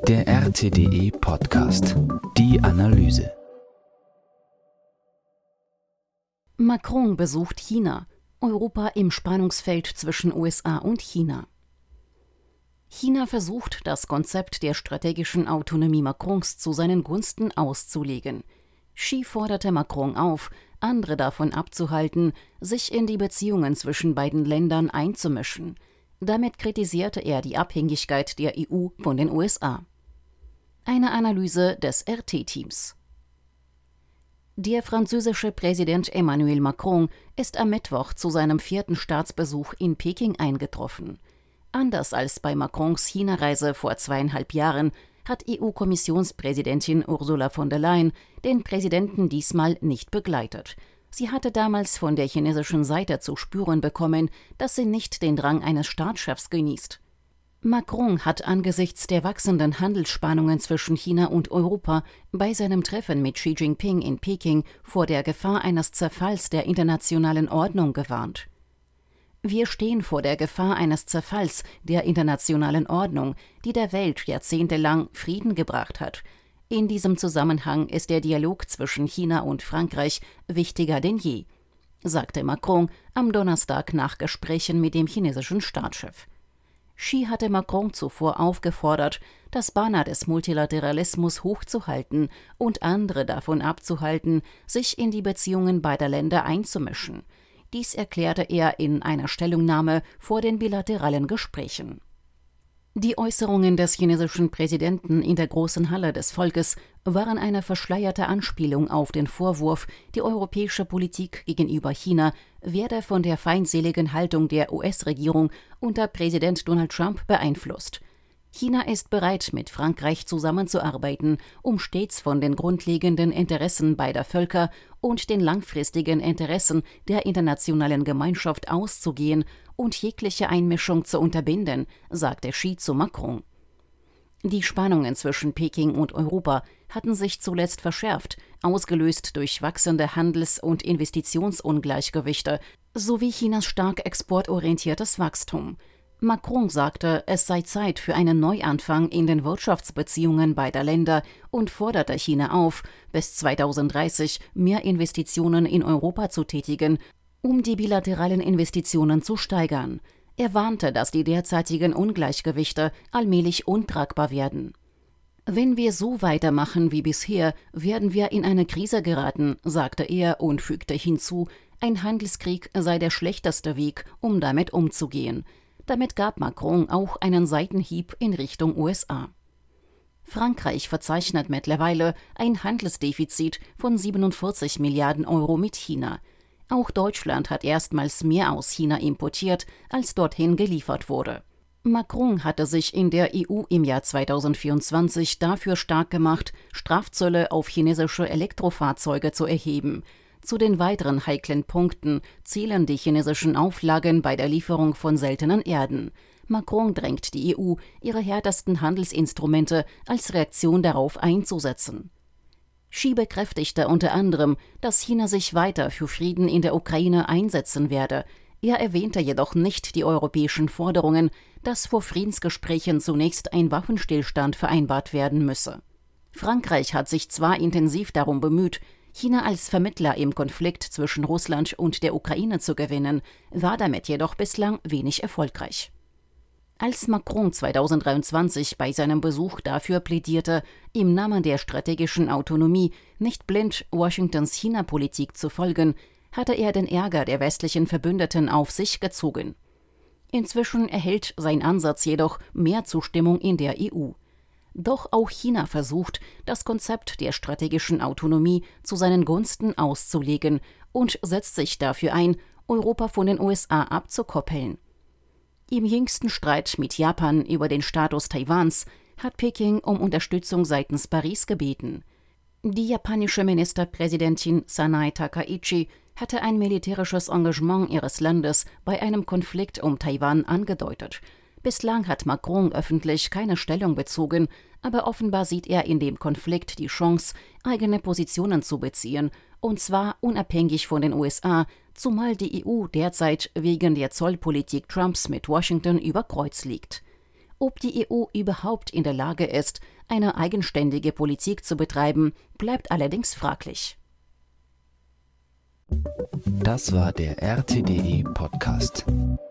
Der RTDE Podcast. Die Analyse. Macron besucht China. Europa im Spannungsfeld zwischen USA und China. China versucht, das Konzept der strategischen Autonomie Macrons zu seinen Gunsten auszulegen. Xi forderte Macron auf, andere davon abzuhalten, sich in die Beziehungen zwischen beiden Ländern einzumischen. Damit kritisierte er die Abhängigkeit der EU von den USA. Eine Analyse des RT-Teams. Der französische Präsident Emmanuel Macron ist am Mittwoch zu seinem 4. Staatsbesuch in Peking eingetroffen. Anders als bei Macrons China-Reise vor 2,5 Jahren hat EU-Kommissionspräsidentin Ursula von der Leyen den Präsidenten diesmal nicht begleitet. Sie hatte damals von der chinesischen Seite zu spüren bekommen, dass sie nicht den Rang eines Staatschefs genießt. Macron hat angesichts der wachsenden Handelsspannungen zwischen China und Europa bei seinem Treffen mit Xi Jinping in Peking vor der Gefahr eines Zerfalls der internationalen Ordnung gewarnt. Wir stehen vor der Gefahr eines Zerfalls der internationalen Ordnung, die der Welt jahrzehntelang Frieden gebracht hat. In diesem Zusammenhang ist der Dialog zwischen China und Frankreich wichtiger denn je, sagte Macron am Donnerstag nach Gesprächen mit dem chinesischen Staatschef. Xi hatte Macron zuvor aufgefordert, das Banner des Multilateralismus hochzuhalten und andere davon abzuhalten, sich in die Beziehungen beider Länder einzumischen. Dies erklärte er in einer Stellungnahme vor den bilateralen Gesprächen. Die Äußerungen des chinesischen Präsidenten in der großen Halle des Volkes waren eine verschleierte Anspielung auf den Vorwurf, die europäische Politik gegenüber China werde von der feindseligen Haltung der US-Regierung unter Präsident Donald Trump beeinflusst. China ist bereit, mit Frankreich zusammenzuarbeiten, um stets von den grundlegenden Interessen beider Völker und den langfristigen Interessen der internationalen Gemeinschaft auszugehen und jegliche Einmischung zu unterbinden, sagte Xi zu Macron. Die Spannungen zwischen Peking und Europa hatten sich zuletzt verschärft, ausgelöst durch wachsende Handels- und Investitionsungleichgewichte sowie Chinas stark exportorientiertes Wachstum. Macron sagte, es sei Zeit für einen Neuanfang in den Wirtschaftsbeziehungen beider Länder und forderte China auf, bis 2030 mehr Investitionen in Europa zu tätigen, um die bilateralen Investitionen zu steigern. Er warnte, dass die derzeitigen Ungleichgewichte allmählich untragbar werden. Wenn wir so weitermachen wie bisher, werden wir in eine Krise geraten, sagte er und fügte hinzu, ein Handelskrieg sei der schlechteste Weg, um damit umzugehen. Damit gab Macron auch einen Seitenhieb in Richtung USA. Frankreich verzeichnet mittlerweile ein Handelsdefizit von 47 Milliarden Euro mit China. Auch Deutschland hat erstmals mehr aus China importiert, als dorthin geliefert wurde. Macron hatte sich in der EU im Jahr 2024 dafür stark gemacht, Strafzölle auf chinesische Elektrofahrzeuge zu erheben. Zu den weiteren heiklen Punkten zählen die chinesischen Auflagen bei der Lieferung von seltenen Erden. Macron drängt die EU, ihre härtesten Handelsinstrumente als Reaktion darauf einzusetzen. Xi bekräftigte unter anderem, dass China sich weiter für Frieden in der Ukraine einsetzen werde. Er erwähnte jedoch nicht die europäischen Forderungen, dass vor Friedensgesprächen zunächst ein Waffenstillstand vereinbart werden müsse. Frankreich hat sich zwar intensiv darum bemüht, China als Vermittler im Konflikt zwischen Russland und der Ukraine zu gewinnen, war damit jedoch bislang wenig erfolgreich. Als Macron 2023 bei seinem Besuch dafür plädierte, im Namen der strategischen Autonomie nicht blind Washingtons China-Politik zu folgen, hatte er den Ärger der westlichen Verbündeten auf sich gezogen. Inzwischen erhält sein Ansatz jedoch mehr Zustimmung in der EU. Doch auch China versucht, das Konzept der strategischen Autonomie zu seinen Gunsten auszulegen und setzt sich dafür ein, Europa von den USA abzukoppeln. Im jüngsten Streit mit Japan über den Status Taiwans hat Peking um Unterstützung seitens Paris gebeten. Die japanische Ministerpräsidentin Sanae Takaichi hatte ein militärisches Engagement ihres Landes bei einem Konflikt um Taiwan angedeutet. Bislang hat Macron öffentlich keine Stellung bezogen, aber offenbar sieht er in dem Konflikt die Chance, eigene Positionen zu beziehen, und zwar unabhängig von den USA, zumal die EU derzeit wegen der Zollpolitik Trumps mit Washington über Kreuz liegt. Ob die EU überhaupt in der Lage ist, eine eigenständige Politik zu betreiben, bleibt allerdings fraglich. Das war der RTDE Podcast.